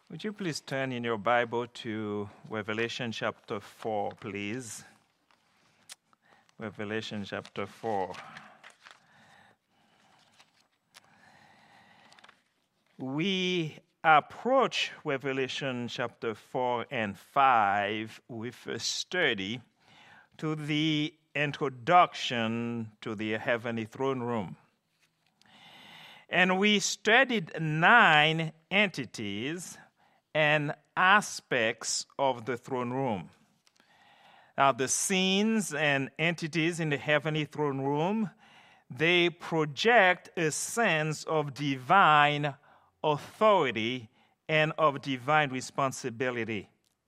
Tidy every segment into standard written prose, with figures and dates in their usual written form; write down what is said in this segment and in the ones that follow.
Would you please turn in your Bible to Revelation chapter 4, please? Revelation chapter 4. We approach Revelation chapter 4 and 5 with a study to the introduction to the heavenly throne room. And we studied 9 entities and aspects of the throne room. Now, the scenes and entities in the heavenly throne room, they project a sense of divine authority and of divine responsibility.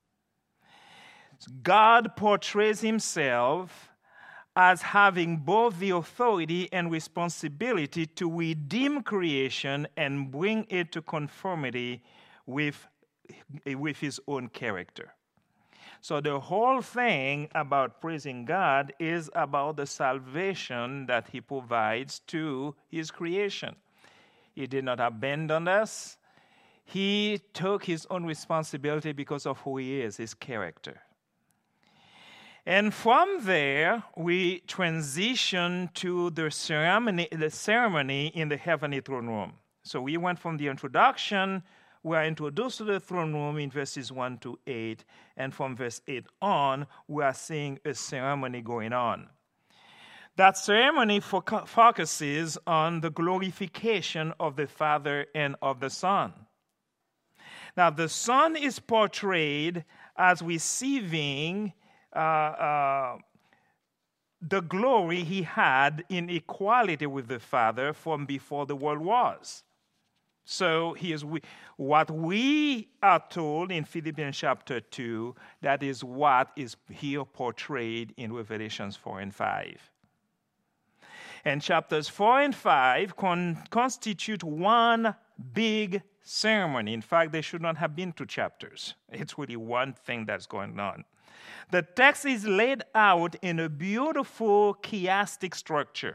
God portrays himself as having both the authority and responsibility to redeem creation and bring it to conformity with his own character. So the whole thing about praising God is about the salvation that he provides to his creation. He did not abandon us. He took his own responsibility because of who he is, his character. And from there, we transition to the ceremony in the heavenly throne room. So we went from the introduction. We are introduced to the throne room in verses 1 to 8, and from verse 8 on, we are seeing a ceremony going on. That ceremony focuses on the glorification of the Father and of the Son. Now, the Son is portrayed as receiving the glory he had in equality with the Father from before the world was. So what we are told in Philippians chapter 2, that is what is here portrayed in Revelations 4 and 5. And chapters 4 and 5 constitute one big ceremony. In fact, there should not have been 2 chapters. It's really one thing that's going on. The text is laid out in a beautiful chiastic structure.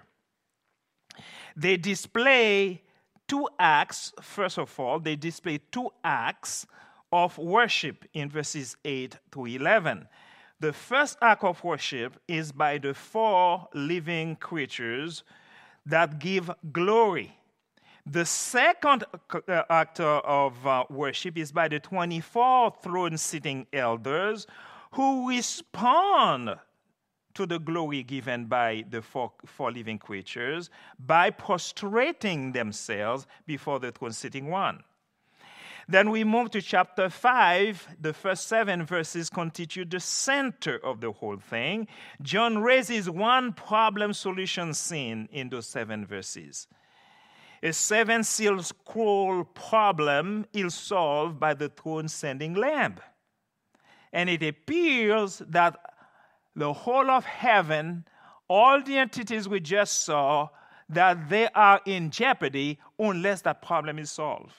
They display 2 acts. First of all, they display 2 acts of worship in verses 8 to 11. The first act of worship is by the 4 living creatures that give glory. The second act of worship is by the 24 throne-sitting elders who respond to the glory given by the four living creatures by prostrating themselves before the throne-sitting one. Then we move to chapter 5. The first 7 verses constitute the center of the whole thing. John raises one problem-solution scene in those 7 verses. A 7-seal scroll problem is solved by the throne-sending Lamb. And it appears that the whole of heaven, all the entities we just saw, that they are in jeopardy unless that problem is solved.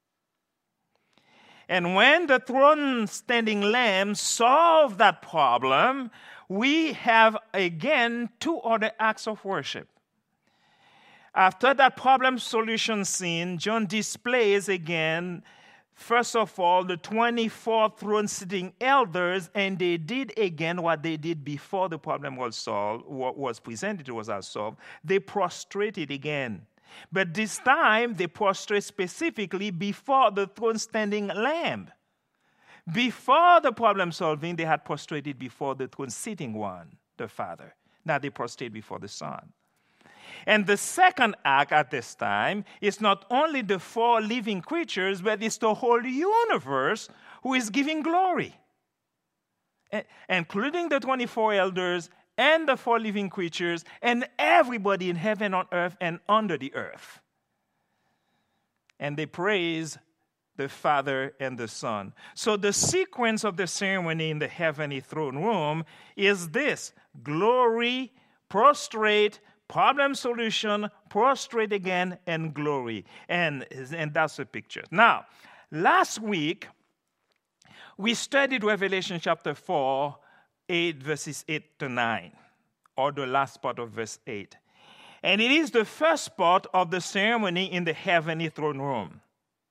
And when the throne-standing Lamb solved that problem, we have again 2 other acts of worship. After that problem solution scene, John displays again, first of all, the 24 throne-sitting elders, and they did again what they did before the problem was solved, what was presented was solved. They prostrated again. But this time, they prostrate specifically before the throne-standing Lamb. Before the problem solving, they had prostrated before the throne-sitting one, the Father. Now they prostrate before the Son. And the second act at this time is not only the 4 living creatures, but it's the whole universe who is giving glory, including the 24 elders and the 4 living creatures and everybody in heaven, on earth, and under the earth. And they praise the Father and the Son. So the sequence of the ceremony in the heavenly throne room is this: glory, prostrate, problem solution, prostrate again, and glory. And that's the picture. Now, last week, we studied Revelation chapter 4, 8, verses 8 to 9, or the last part of verse 8. And it is the first part of the ceremony in the heavenly throne room.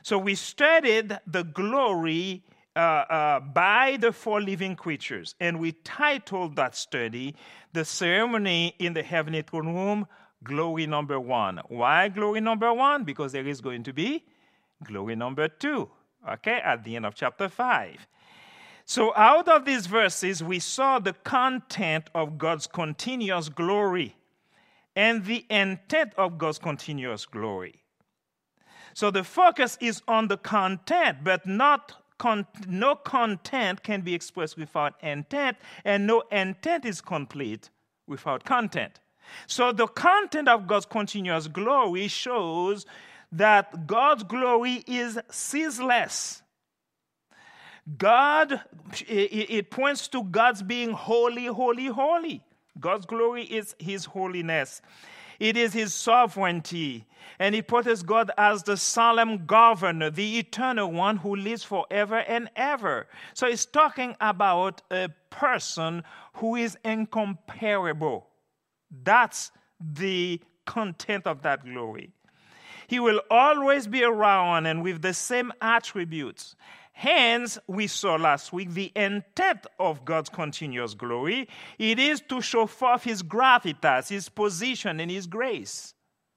So we studied the glory by the four living creatures, and we titled that study, The Ceremony in the Heavenly Throne Room, Glory Number 1. Why glory number 1? Because there is going to be glory number 2, okay, at the end of chapter 5. So out of these verses, we saw the content of God's continuous glory and the intent of God's continuous glory. So the focus is on the content, but no content can be expressed without intent, and no intent is complete without content. So the content of God's continuous glory shows that God's glory is ceaseless. It points to God's being holy, holy, holy. God's glory is His holiness. It is His sovereignty. And it portrays God as the solemn governor, the eternal one who lives forever and ever. So it's talking about a person who is incomparable. That's the content of that glory. He will always be around and with the same attributes. Hence, we saw last week the intent of God's continuous glory. It is to show forth His gravitas, His position, and His grace.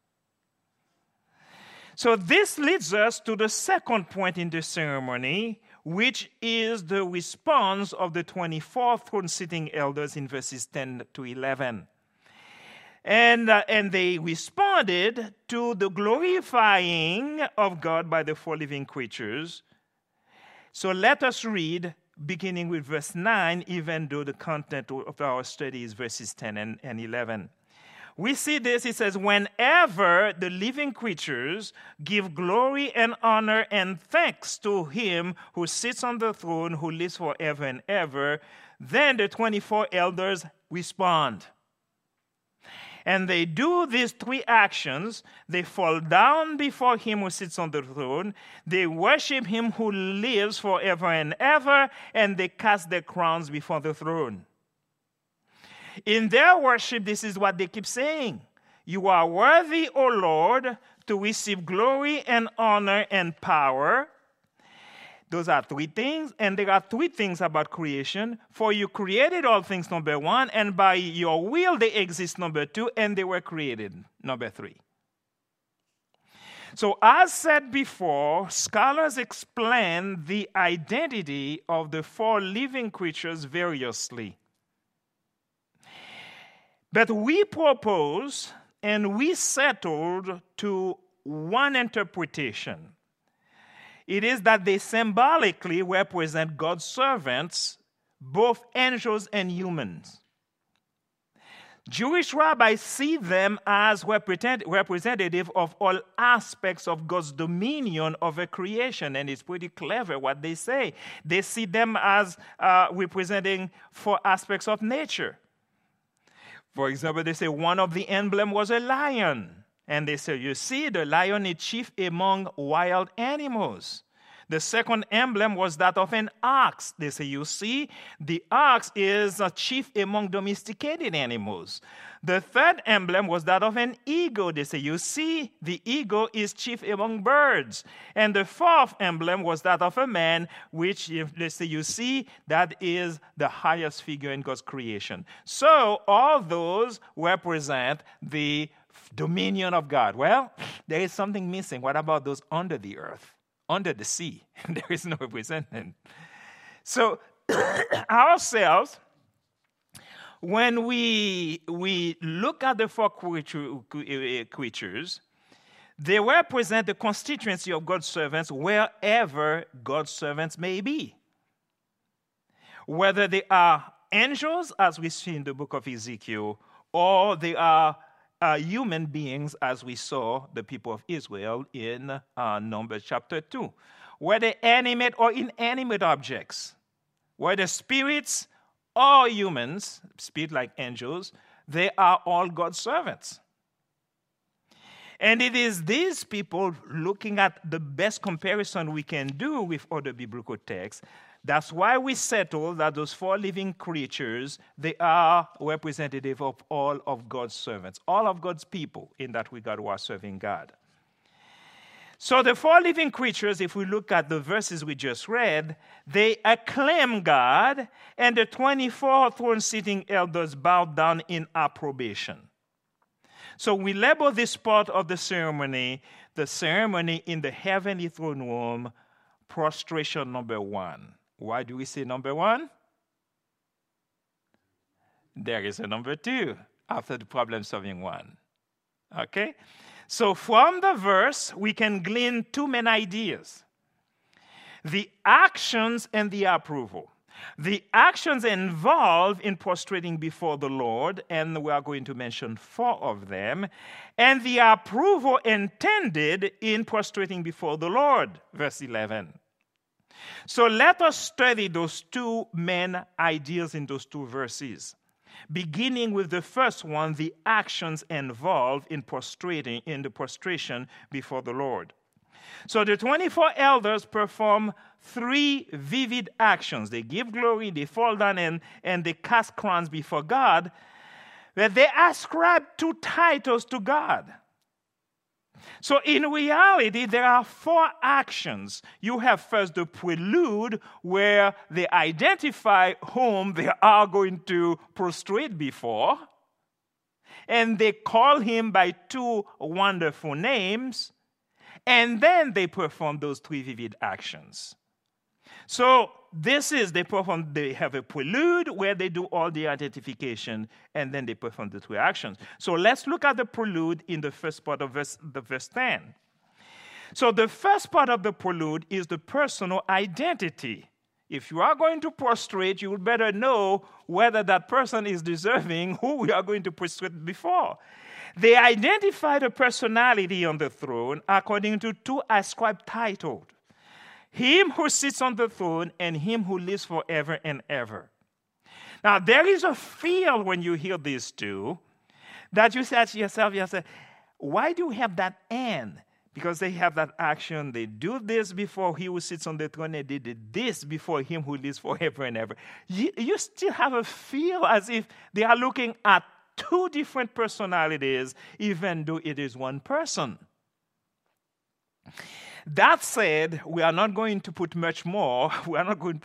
So this leads us to the second point in the ceremony, which is the response of the 24 throne-sitting elders in verses 10 to 11. And they responded to the glorifying of God by the four living creatures. So let us read, beginning with verse 9, even though the content of our study is verses 10 and 11. We see this, it says, whenever the living creatures give glory and honor and thanks to Him who sits on the throne, who lives forever and ever, then the 24 elders respond. And they do these three actions. They fall down before Him who sits on the throne. They worship Him who lives forever and ever. And they cast their crowns before the throne. In their worship, this is what they keep saying. You are worthy, O Lord, to receive glory and honor and power. Those are three things, and there are three things about creation. For you created all things, number 1, and by your will they exist, number 2, and they were created, number 3. So as said before, scholars explain the identity of the four living creatures variously. But we propose and we settled to one interpretation. It is that they symbolically represent God's servants, both angels and humans. Jewish rabbis see them as representative of all aspects of God's dominion over creation, and it's pretty clever what they say. They see them as representing 4 aspects of nature. For example, they say one of the emblem was a lion. And they say, you see, the lion is chief among wild animals. The second emblem was that of an ox. They say, you see, the ox is a chief among domesticated animals. The third emblem was that of an eagle. They say, you see, the eagle is chief among birds. And the fourth emblem was that of a man, which, they say, you see, that is the highest figure in God's creation. So all those represent the dominion of God. Well, there is something missing. What about those under the earth, under the sea? There is no representative. So ourselves, when we look at the 4 creatures, they represent the constituency of God's servants wherever God's servants may be. Whether they are angels, as we see in the book of Ezekiel, or they are human beings, as we saw the people of Israel in Numbers chapter 2. Whether animate or inanimate objects, whether spirits or humans, spirit like angels, they are all God's servants. And it is these people, looking at the best comparison we can do with other biblical texts, that's why we settle that those 4 living creatures, they are representative of all of God's servants, all of God's people in that regard who are serving God. So the four living creatures, if we look at the verses we just read, they acclaim God, and the 24 throne-sitting elders bow down in approbation. So we label this part of the ceremony in the heavenly throne room, prostration number 1. Why do we say number 1? There is a number 2 after the problem-solving 1. Okay? So from the verse, we can glean two main ideas: the actions and the approval. The actions involved in prostrating before the Lord, and we are going to mention 4 of them, and the approval intended in prostrating before the Lord, verse 11. So let us study those two main ideas in those 2 verses. Beginning with the first one, the actions involved in the prostration before the Lord. So the 24 elders perform 3 vivid actions. They give glory, they fall down, and they cast crowns before God, where they ascribe 2 titles to God. So in reality, there are 4 actions. You have first the prelude, where they identify whom they are going to prostrate before, and they call him by 2 wonderful names, and then they perform those 3 vivid actions. So they have a prelude where they do all the identification, and then they perform the 3 actions. So let's look at the prelude in the first part of verse 10. So the first part of the prelude is the personal identity. If you are going to prostrate, you would better know whether that person is deserving who we are going to prostrate before. They identify the personality on the throne according to 2 ascribed titles: him who sits on the throne and him who lives forever and ever. Now, there is a feel when you hear these 2 that you say to yourself, why do you have that and? Because they have that action. They do this before he who sits on the throne, and they did this before him who lives forever and ever. You still have a feel as if they are looking at 2 different personalities, even though it is one person. That said, we are not going to put much more. We are not going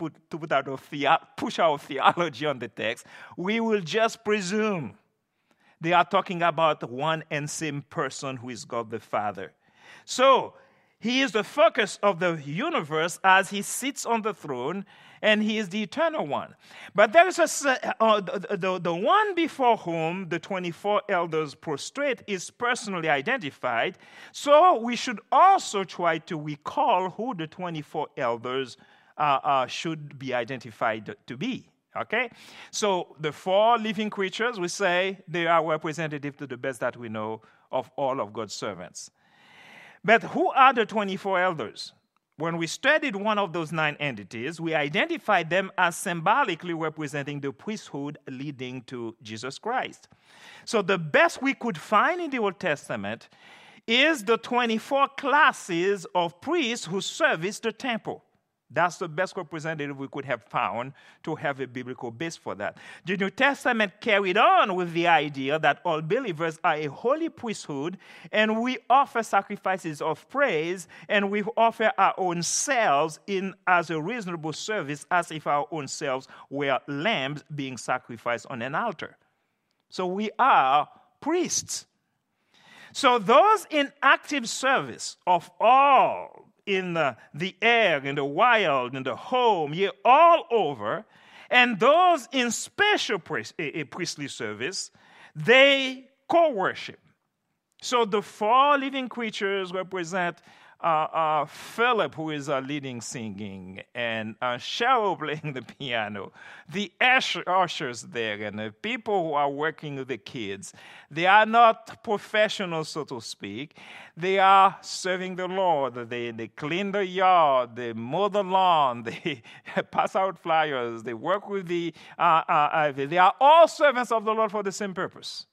to push our theology on the text. We will just presume they are talking about one and same person who is God the Father. So, he is the focus of the universe as he sits on the throne, and he is the eternal one. But there is the one before whom the 24 elders prostrate is personally identified. So we should also try to recall who the 24 elders should be identified to be. Okay? So the 4 living creatures, we say they are representative to the best that we know of all of God's servants. But who are the 24 elders? When we studied one of those 9 entities, we identified them as symbolically representing the priesthood leading to Jesus Christ. So the best we could find in the Old Testament is the 24 classes of priests who service the temple. That's the best representative we could have found to have a biblical base for that. The New Testament carried on with the idea that all believers are a holy priesthood, and we offer sacrifices of praise, and we offer our own selves as a reasonable service, as if our own selves were lambs being sacrificed on an altar. So we are priests. So those in active service of all, in the air, in the wild, in the home, all over, and those in special priestly service, they co-worship. So the 4 living creatures represent Philip, who is leading singing, and Cheryl playing the piano, the ushers there, and the people who are working with the kids. They are not professionals, so to speak. They are serving the Lord. They clean the yard, they mow the lawn, they pass out flyers, they work with they are all servants of the Lord for the same purpose.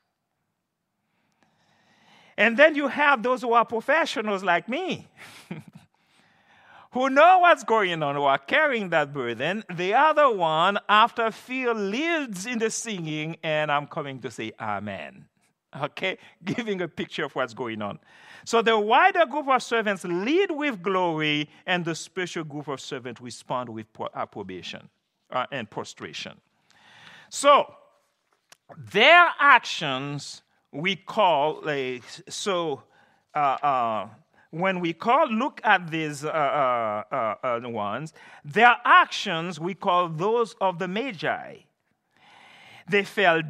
And then you have those who are professionals like me, who know what's going on, who are carrying that burden. The other one, after Phil leads in the singing, and I'm coming to say amen. Okay? Giving a picture of what's going on. So the wider group of servants lead with glory, and the special group of servants respond with approbation and prostration. So their actions we call, when we look at these ones, their actions we call those of the Magi. The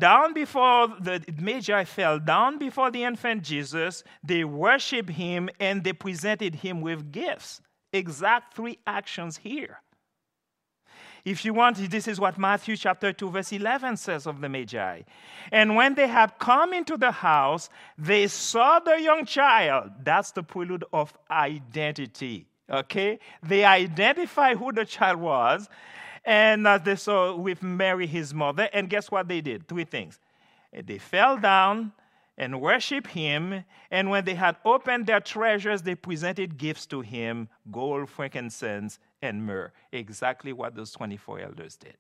Magi fell down before the infant Jesus. They worshiped him and they presented him with gifts. Exact three actions here. If you want, this is what Matthew chapter 2 verse 11 says of the Magi. And when they had come into the house, they saw the young child. That's the prelude of identity. Okay? They identify who the child was. And they saw with Mary, his mother. And guess what they did? Three things. They fell down and worshiped him. And when they had opened their treasures, they presented gifts to him, gold, frankincense, and myrrh. Exactly what those 24 elders did.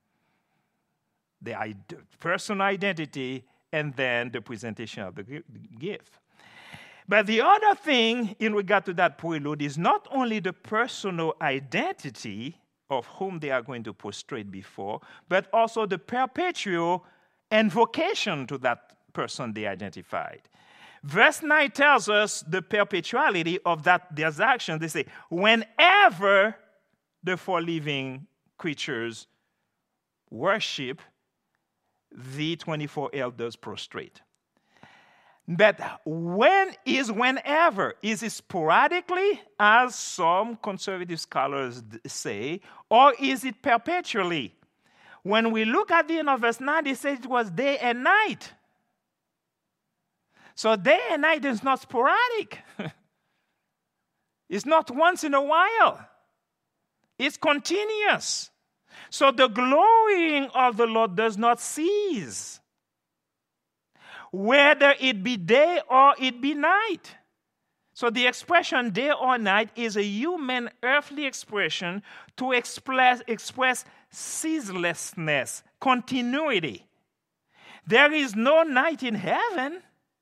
The personal identity and then the presentation of the gift. But the other thing in regard to that prelude is not only the personal identity of whom they are going to prostrate before, but also the perpetual invocation to that person they identified. Verse 9 tells us the perpetuality of their actions. They say, whenever the four living creatures worship, the 24 elders prostrate. But when is whenever? Is it sporadically, as some conservative scholars say, or is it perpetually? When we look at the end of verse 9, it says it was day and night. So day and night is not sporadic. It's not once in a while. It's continuous. So the glorying of the Lord does not cease, whether it be day or it be night. So the expression day or night is a human earthly expression to express ceaselessness, continuity. There is no night in heaven.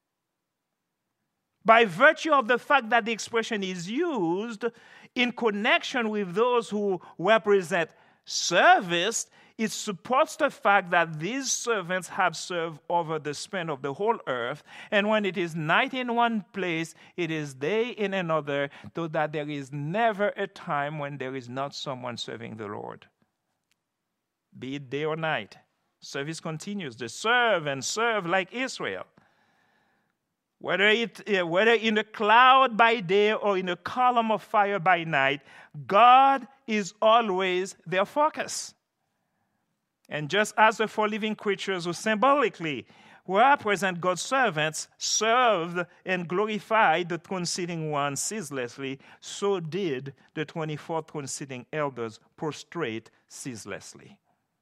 By virtue of the fact that the expression is used in connection with those who represent service, it supports the fact that these servants have served over the span of the whole earth, and when it is night in one place, it is day in another, so that there is never a time when there is not someone serving the Lord. Be it day or night, service continues. They serve and serve like Israel. Whether in a cloud by day or in a column of fire by night, God is always their focus. And just as the four living creatures who symbolically represent God's servants served and glorified the throne-sitting one ceaselessly, so did the 24 throne-sitting elders prostrate ceaselessly.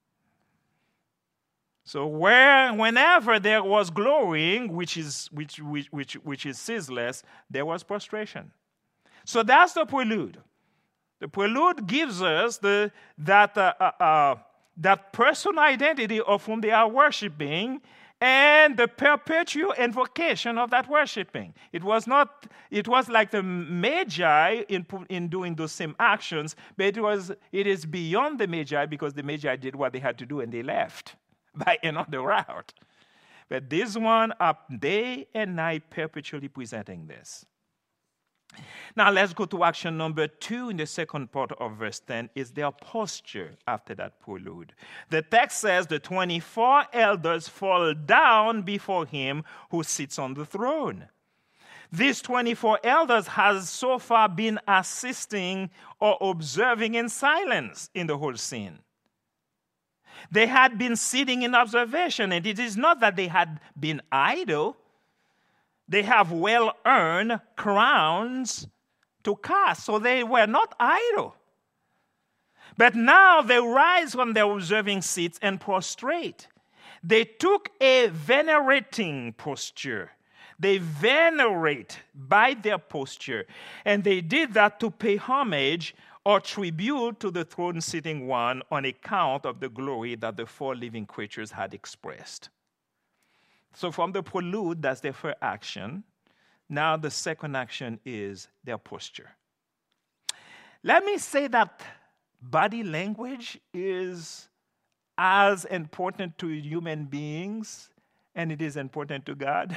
So whenever there was glorying, which is ceaseless, there was prostration. So that's the prelude. The prelude gives us that personal identity of whom they are worshiping and the perpetual invocation of that worshiping. It was like the Magi in doing those same actions, but it is beyond the Magi, because the Magi did what they had to do and they left by another route. But this one are day and night perpetually presenting this. Now let's go to action number 2 in the second part of verse 10, is their posture after that prelude. The text says the 24 elders fall down before him who sits on the throne. These 24 elders has so far been assisting or observing in silence in the whole scene. They had been sitting in observation, and it is not that they had been idle. They have well-earned crowns to cast, so they were not idle. But now they rise from their observing seats and prostrate. They took a venerating posture. They venerate by their posture, and they did that to pay homage or tribute to the throne-sitting one on account of the glory that the four living creatures had expressed. So from the prelude, that's their first action. Now the second action is their posture. Let me say that body language is as important to human beings, and it is important to God.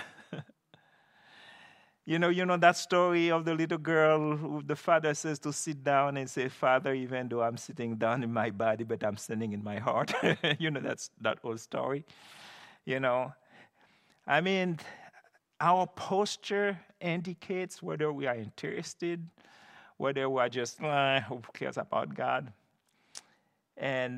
You know that story of the little girl who the father says to sit down and say, Father, even though I'm sitting down in my body, but I'm standing in my heart. That's that old story. I mean, our posture indicates whether we are interested, whether we are just, who cares about God? And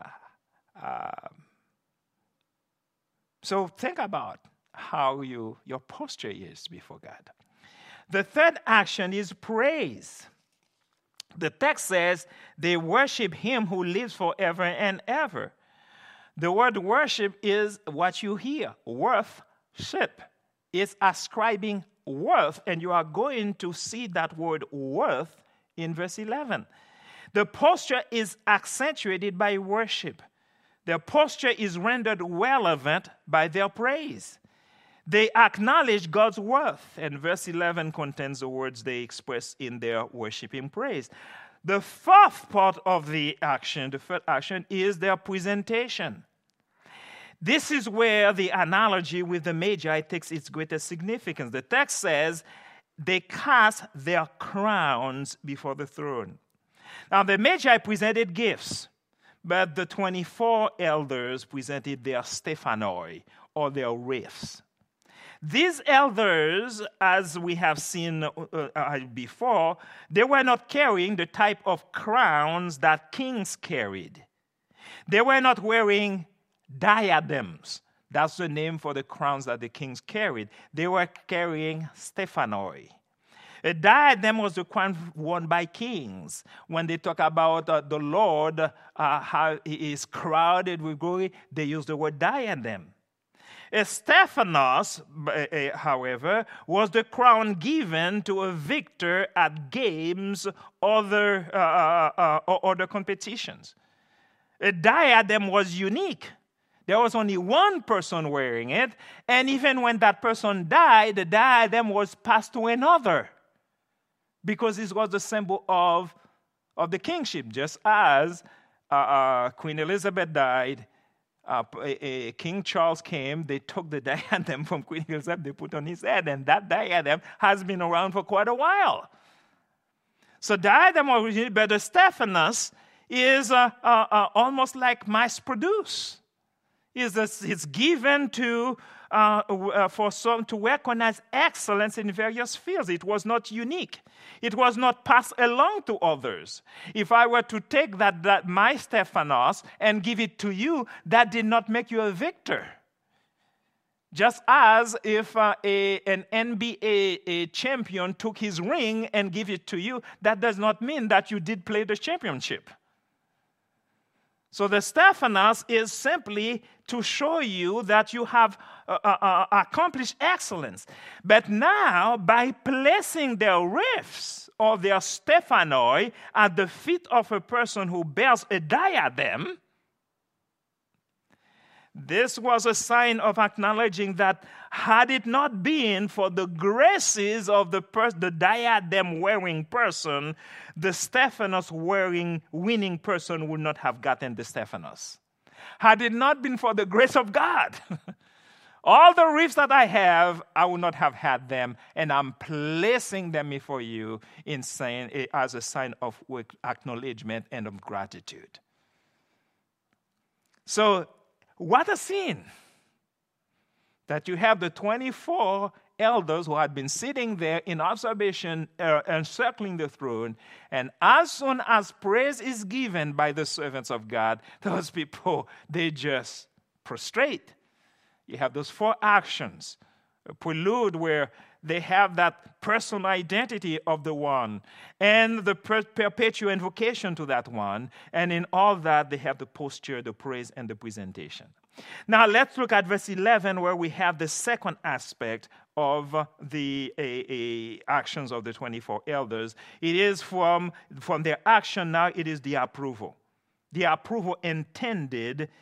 so think about how your posture is before God. The third action is praise. The text says they worship him who lives forever and ever. The word worship is what you hear, worth-ship. It's ascribing worth, and you are going to see that word worth in verse 11. The posture is accentuated by worship. Their posture is rendered relevant by their praise. They acknowledge God's worth, and verse 11 contains the words they express in their worshiping praise. The fourth part of the action, the third action, is their presentation. This is where the analogy with the Magi takes its greatest significance. The text says they cast their crowns before the throne. Now, the Magi presented gifts, but the 24 elders presented their stephanoi, or their wreaths. These elders, as we have seen before, they were not carrying the type of crowns that kings carried. They were not wearing diadems. That's the name for the crowns that the kings carried. They were carrying stephanoi. A diadem was the crown worn by kings. When they talk about the Lord, how he is crowded with glory, they use the word diadem. A Stephanos, however, was the crown given to a victor at games or other competitions. A diadem was unique. There was only one person wearing it, and even when that person died, the diadem was passed to another, because this was the symbol of the kingship. Just as Queen Elizabeth died, King Charles came, they took the diadem from Queen Elizabeth, they put on his head, and that diadem has been around for quite a while. So diadem originally, but the Stephanos is almost like mass-produced. It's given for some to recognize excellence in various fields. It was not unique. It was not passed along to others. If I were to take that my Stephanos and give it to you, that did not make you a victor. Just as if an NBA champion took his ring and gave it to you, that does not mean that you did play the championship. So the Stephanos is simply to show you that you have accomplished excellence. But now, by placing their wreaths or their stephanoi at the feet of a person who bears a diadem, this was a sign of acknowledging that had it not been for the graces of the diadem-wearing person, the Stephanos winning person would not have gotten the Stephanos. Had it not been for the grace of God, all the wreaths that I have, I would not have had them, and I'm placing them before you as a sign of acknowledgement and of gratitude. So, what a scene that you have the 24 elders who had been sitting there in observation, encircling the throne, and as soon as praise is given by the servants of God, those people, they just prostrate. You have those 4 actions. A prelude where they have that personal identity of the one and the perpetual invocation to that one. And in all that, they have the posture, the praise, and the presentation. Now, let's look at verse 11 where we have the second aspect of the actions of the 24 elders. It is from their action now, it is the approval. The approval intended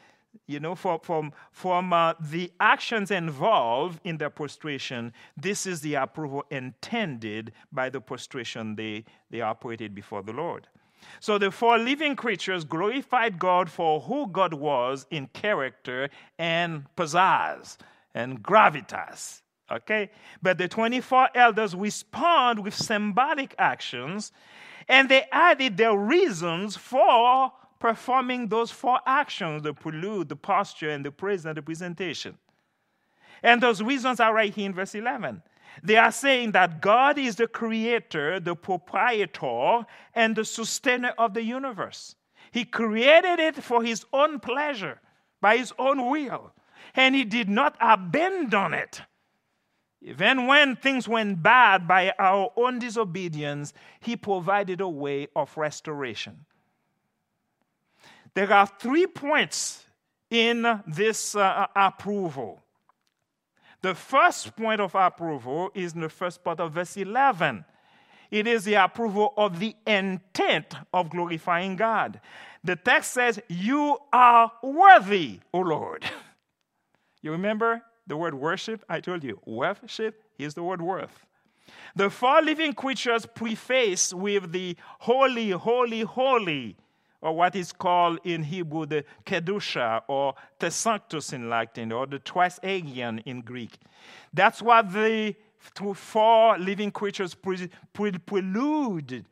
from the actions involved in their prostration, this is the approval intended by the prostration they operated before the Lord. So the 4 living creatures glorified God for who God was in character and pizzazz and gravitas. Okay? But the 24 elders respond with symbolic actions, and they added their reasons for performing those 4 actions: the prelude, the posture, and the praise and the presentation. And those reasons are right here in verse 11. They are saying that God is the creator, the proprietor, and the sustainer of the universe. He created it for his own pleasure, by his own will, and he did not abandon it. Even when things went bad by our own disobedience, he provided a way of restoration. There are 3 points in this approval. The first point of approval is in the first part of verse 11. It is the approval of the intent of glorifying God. The text says, "You are worthy, O Lord." You remember the word worship? I told you, worship is the word worth. The 4 living creatures preface with the holy, holy, holy, or what is called in Hebrew the Kedusha, or the Sanctus in Latin, or the Trisagion in Greek. That's what the 4 living creatures prelude,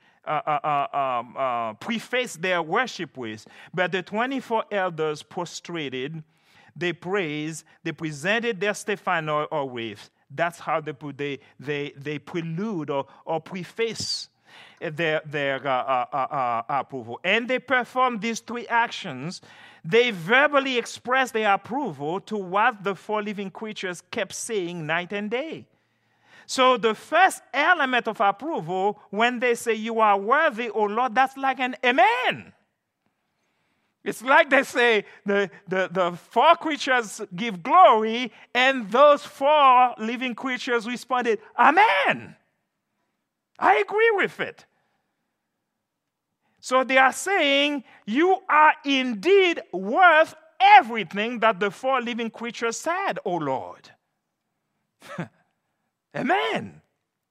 preface their worship with. But the 24 elders prostrated, they praised, they presented their Stephanoi or wreath. That's how they prelude or preface their approval. And they perform these 3 actions. They verbally express their approval to what the 4 living creatures kept saying night and day. So the first element of approval, when they say, "You are worthy, O Lord," that's like an amen. It's like they say the 4 creatures give glory, and those 4 living creatures responded, "Amen. I agree with it." So they are saying, "You are indeed worth everything that the 4 living creatures said, O Lord." Amen.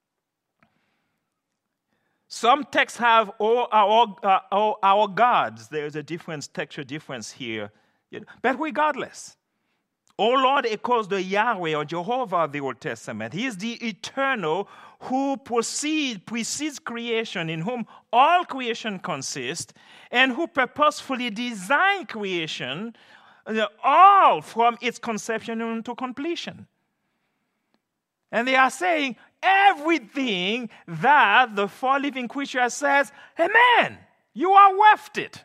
Some texts have our gods. There's a difference, textual difference here. But regardless, O Lord echoes the Yahweh or Jehovah of the Old Testament. He is the eternal who precedes creation, in whom all creation consists, and who purposefully designed creation, all from its conception into completion. And they are saying everything that the 4 living creatures says, "Amen, you are worth it."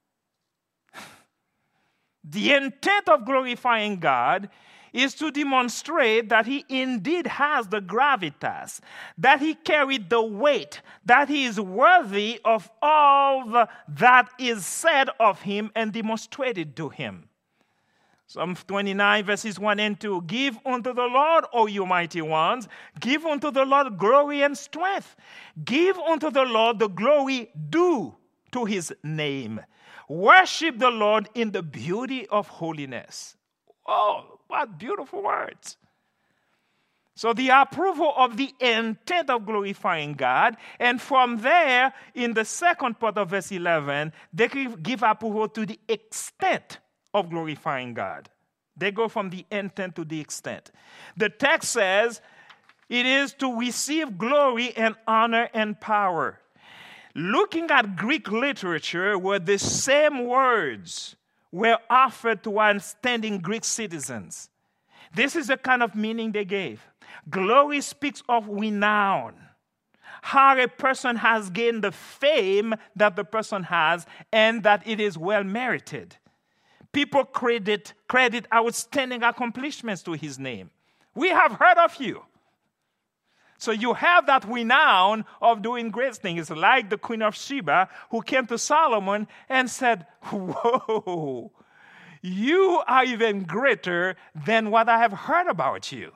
The intent of glorifying God is to demonstrate that he indeed has the gravitas, that he carried the weight, that he is worthy of all that is said of him and demonstrated to him. Psalm 29, verses 1 and 2. "Give unto the Lord, O you mighty ones, give unto the Lord glory and strength. Give unto the Lord the glory due to his name. Worship the Lord in the beauty of holiness." Oh, what beautiful words. So the approval of the intent of glorifying God, and from there, in the second part of verse 11, they give approval to the extent of glorifying God. They go from the intent to the extent. The text says it is to receive glory and honor and power. Looking at Greek literature, where the same words were offered to outstanding Greek citizens, this is the kind of meaning they gave. Glory speaks of renown, how a person has gained the fame that the person has, and that it is well merited. People credit outstanding accomplishments to his name. "We have heard of you." So you have that renown of doing great things, like the Queen of Sheba, who came to Solomon and said, "Whoa, you are even greater than what I have heard about you."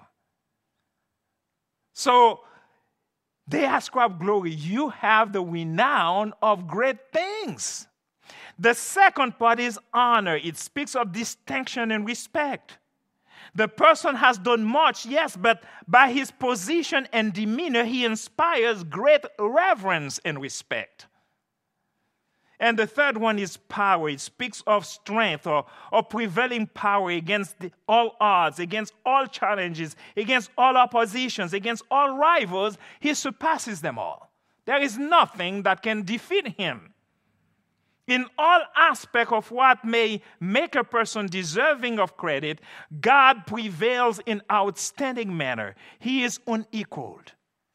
So they ascribe glory. You have the renown of great things. The second part is honor. It speaks of distinction and respect. The person has done much, yes, but by his position and demeanor, he inspires great reverence and respect. And the third one is power. It speaks of strength or prevailing power against all odds, against all challenges, against all oppositions, against all rivals. He surpasses them all. There is nothing that can defeat him. In all aspects of what may make a person deserving of credit, God prevails in outstanding manner. He is unequaled.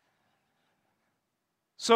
So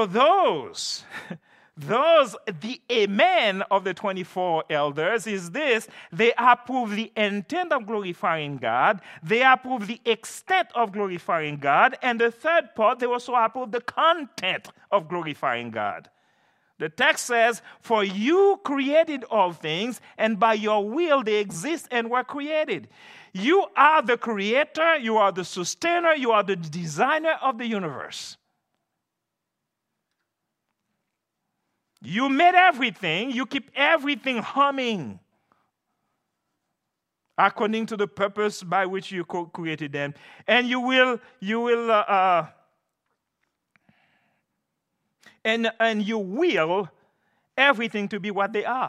the amen of the 24 elders is this: they approve the intent of glorifying God, they approve the extent of glorifying God, and the third part, they also approve the content of glorifying God. The text says, for you created all things, and by your will they exist and were created. You are the creator, you are the sustainer, you are the designer of the universe. You made everything, you keep everything humming according to the purpose by which you created them. And you will everything to be what they are.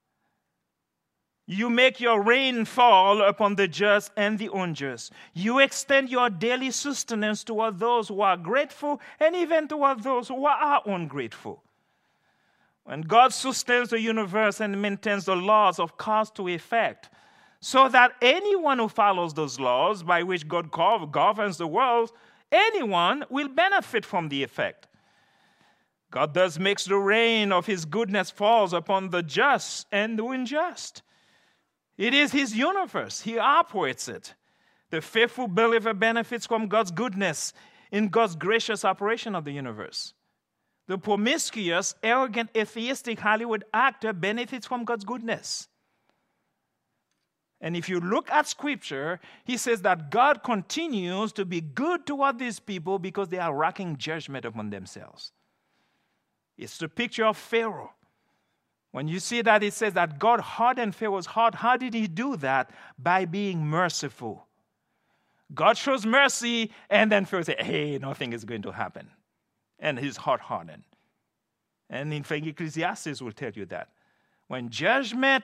You make your rain fall upon the just and the unjust. You extend your daily sustenance toward those who are grateful and even toward those who are ungrateful. When God sustains the universe and maintains the laws of cause to effect, so that anyone who follows those laws by which God governs the world, anyone will benefit from the effect. God thus makes the rain of his goodness falls upon the just and the unjust. It is his universe. He operates it. The faithful believer benefits from God's goodness in God's gracious operation of the universe. The promiscuous, arrogant, atheistic Hollywood actor benefits from God's goodness. And if you look at Scripture, he says that God continues to be good toward these people because they are wreaking judgment upon themselves. It's the picture of Pharaoh. When you see that, it says that God hardened Pharaoh's heart. How did he do that? By being merciful. God shows mercy, and then Pharaoh says, hey, nothing is going to happen. And his heart hardened. And in fact, Ecclesiastes will tell you that. When judgment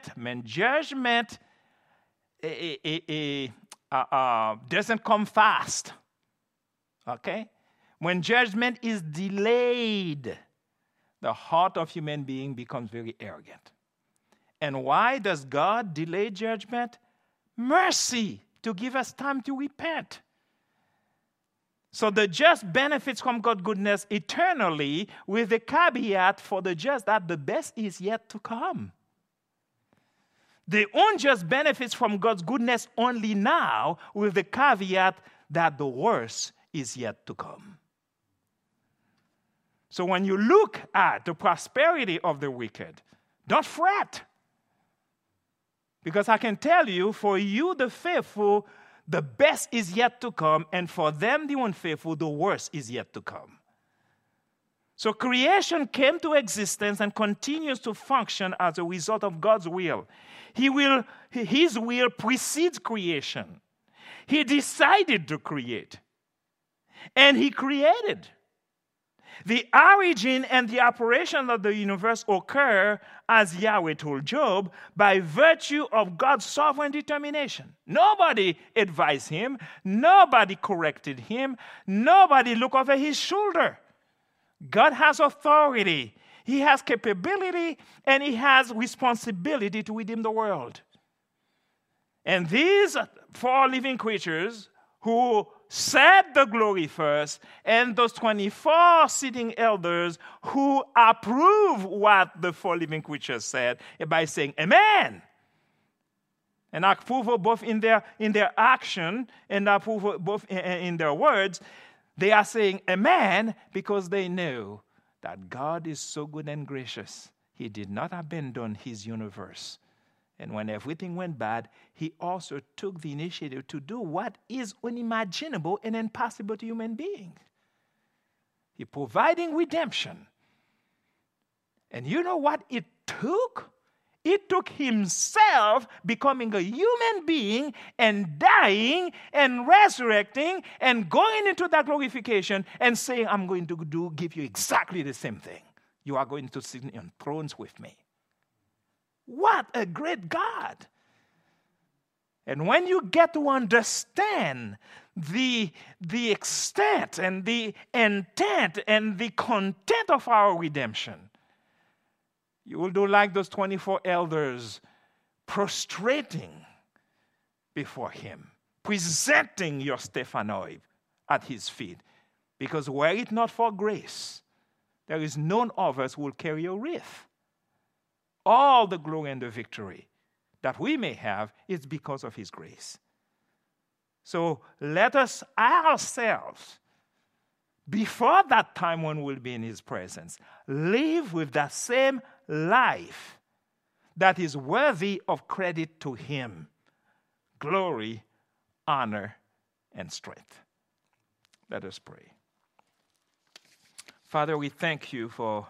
doesn't come fast, okay? When judgment is delayed, the heart of human being becomes very arrogant. And why does God delay judgment? Mercy, to give us time to repent. So the just benefits from God's goodness eternally, with the caveat for the just that the best is yet to come. The unjust benefits from God's goodness only now, with the caveat that the worst is yet to come. So when you look at the prosperity of the wicked, don't fret. Because I can tell you, for you, the faithful, the best is yet to come, and for them, the unfaithful, the worst is yet to come. So creation came to existence and continues to function as a result of God's will. His will precedes creation. He decided to create, and he created. The origin and the operation of the universe occur, as Yahweh told Job, by virtue of God's sovereign determination. Nobody advised him. Nobody corrected him. Nobody looked over his shoulder. God has authority. He has capability, and he has responsibility to redeem the world. And these four living creatures who said the glory first, and those 24 sitting elders who approve what the four living creatures said by saying amen. And approval both in their action and approval both in their words. They are saying amen because they know that God is so good and gracious. He did not abandon his universe. And when everything went bad, he also took the initiative to do what is unimaginable and impossible to human beings. He providing redemption. And you know what it took? He took himself becoming a human being and dying and resurrecting and going into that glorification and saying, I'm going to give you exactly the same thing. You are going to sit on thrones with me. What a great God. And when you get to understand the extent and the intent and the content of our redemption, you will do like those 24 elders prostrating before him, presenting your Stephanoi at his feet. Because were it not for grace, there is none of us who will carry a wreath. All the glory and the victory that we may have is because of his grace. So let us ourselves, before that time when we'll be in his presence, live with that same life that is worthy of credit to him. Glory, honor, and strength. Let us pray. Father, we thank you for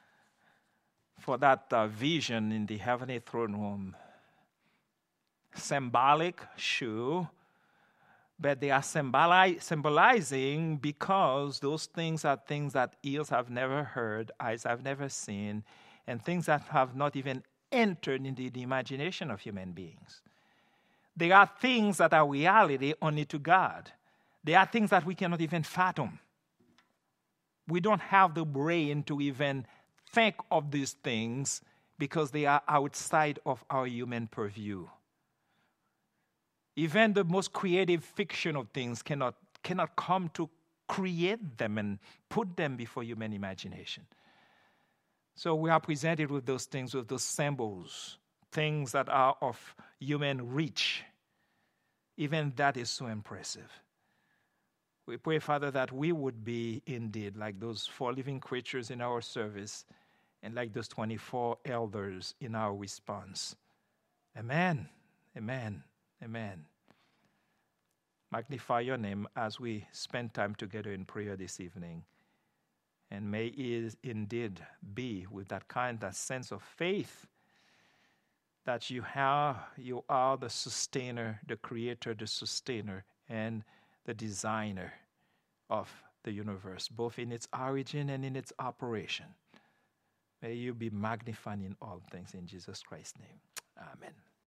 that vision in the heavenly throne room. Symbolic, sure, but they are symbolizing because those things are things that ears have never heard, eyes have never seen, and things that have not even entered into the imagination of human beings. They are things that are reality only to God. They are things that we cannot even fathom. We don't have the brain to even think of these things because they are outside of our human purview. Even the most creative fiction of things cannot come to create them and put them before human imagination. So we are presented with those things, with those symbols, things that are of human reach. Even that is so impressive. We pray, Father, that we would be indeed like those 4 living creatures in our service and like those 24 elders in our response. Amen. Amen. Amen. Magnify your name as we spend time together in prayer this evening. And may it indeed be with that sense of faith that you are the sustainer, the creator, the sustainer, and the designer of the universe, both in its origin and in its operation. May you be magnified in all things in Jesus Christ's name. Amen.